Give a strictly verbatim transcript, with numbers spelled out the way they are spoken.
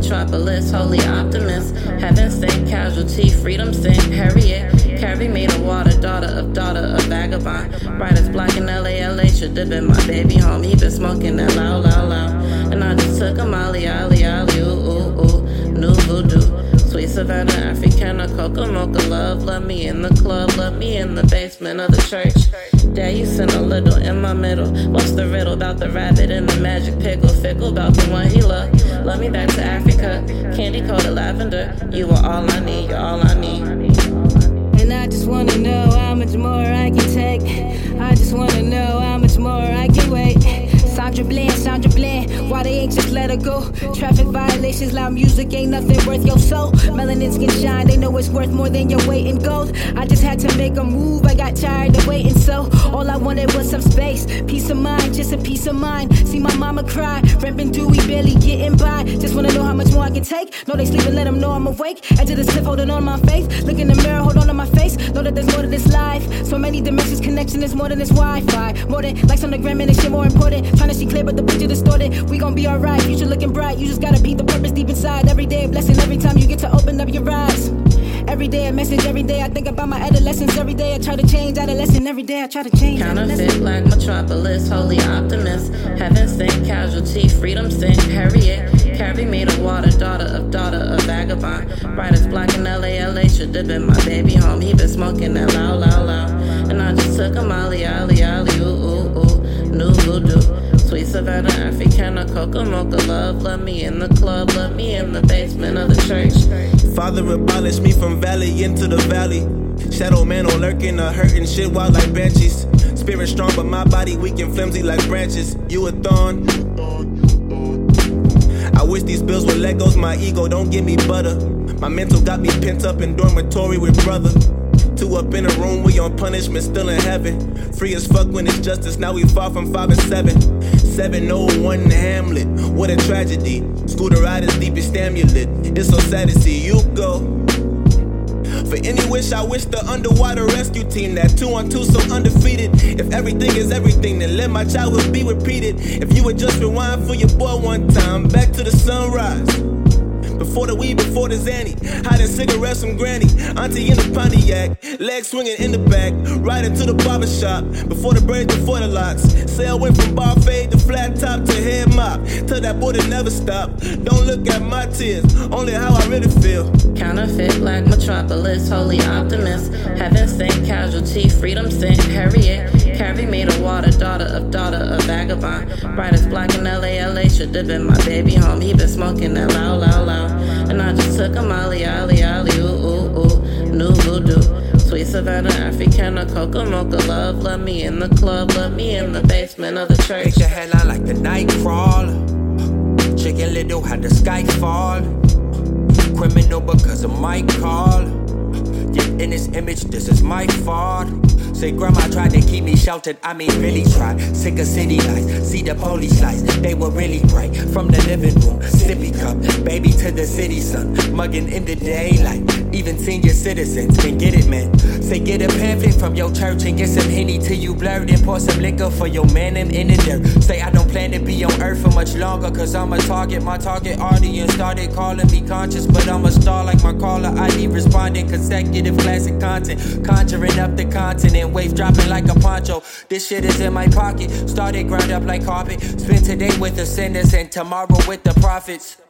metropolis, holy optimist. Heaven sent casualty, freedom sent Harriet. Carry me to water, daughter of daughter of vagabond. Bright as black in L A, L A should have been my baby home. He been smoking that loud, loud, loud. And I just took him ollie, ollie, ollie, ooh, ooh, ooh. New voodoo. Sweet Savannah, Africana, coca mocha, love, love me in the club, love me in the basement of the church. Dad, you sent a little in my middle. What's the riddle about the rabbit and the magic pickle? Fickle about the one he loved. Love me back to Africa, candy coated lavender. You are all I need, you're all I need. And I just wanna know how much more I can take. I just wanna know how much more I can wait. Sandra Bland, Sandra Bland, why they ain't just let her go? Traffic violations, loud music, ain't nothing worth your soul. Melanin skin shine, they know it's worth more than your weight in gold. I just had to make a move, I got tired of waiting, so all I wanted was some space, peace of mind, just a peace of mind. See my mama cry, reppin' Dewey, barely getting by. Just wanna know how much more I can take. Know they sleep and let them know I'm awake. Edge of this cliff, holding on my faith. Look in the mirror, hold on to my face. Know that there's more to this life. So many dimensions, connection is more than this Wi-Fi. More than likes on the gram and this shit more important. Trying to see clear, but the picture distorted. We gon' be alright, future looking bright. You just gotta beat the purpose deep inside. Every day a blessing, every time you get to open up your eyes. Every day a message, every day I think about my adolescence. Every day I try to change adolescent. Every day I try to change Counterfeit black metropolis, holy optimist. Heaven sent casualty, freedom sent Harriet. Carry me to water, daughter of daughter of vagabond. Bright as black in L A, L A should have been my baby home. He been smoking that loud, loud, loud. And I just took him ollie, ollie, ollie, ooh, ooh, ooh. New voodoo. Sweet Savannah, Africana, coca mocha, love, love me in the club, love me in the basement of the church. Father abolished me from valley into the valley. Shadow man on lurking, a hurting shit wild like banshees. Spirit strong, but my body weak and flimsy like branches. You a thorn. I wish these bills were Legos, my ego don't give me butter. My mental got me pent up in dormitory with brother. Two up in a room, we on punishment, still in heaven. Free as fuck when it's justice, now we far from five and seven. seven oh one in Hamlet, what a tragedy. Scooter riders, deepest amulet. It's so sad to see you go. For any wish, I wish the underwater rescue team. That two on two so undefeated. If everything is everything, then let my childhood be repeated. If you would just rewind for your boy one time, back to the sunrise. Before the weed, before the Zanny. Hiding cigarettes from granny. Auntie in the Pontiac. Legs swinging in the back. Riding to the barber shop. Before the braids, before the locks. Sale went from bar fade to flat top to head mop. Till that boy to never stop. Don't look at my tears. Only how I really feel. Counterfeit black metropolis, holy optimist. Heaven sent casualty, freedom sent Harriet. Carry me to water, daughter of daughter of vagabond. Bright as black in L A, L A should have been my baby home. He been smoking that loud, loud, loud. And I just took him ollie, ollie, ollie, ooh, ooh, ooh. New voodoo. Sweet Savannah, Africana, coca mocha, love, love me in the club, love me in the basement of the church. Make the headline like the night crawler. Chicken Little had the sky fall. Criminal because of my call. Yet in this image, this is my fault. Say grandma tried to keep me sheltered, I mean really tried. Sick of city lights, see the police lights, they were really bright. From the living room, sippy cup, baby to the city sun, mugging in the daylight. Even senior citizens can get it, man. Say get a pamphlet from your church and get some Henny till you blurred. And pour some liquor for your man and in the dirt. Say I don't plan to be on earth for much longer, cause I'm a target. My target audience started calling me conscious, but I'm a star like my caller I D responding. Consecutive classic content, conjuring up the continent. Wave dropping like a poncho. This shit is in my pocket. Started ground up like carpet. Spend today with the sinners and tomorrow with the prophets.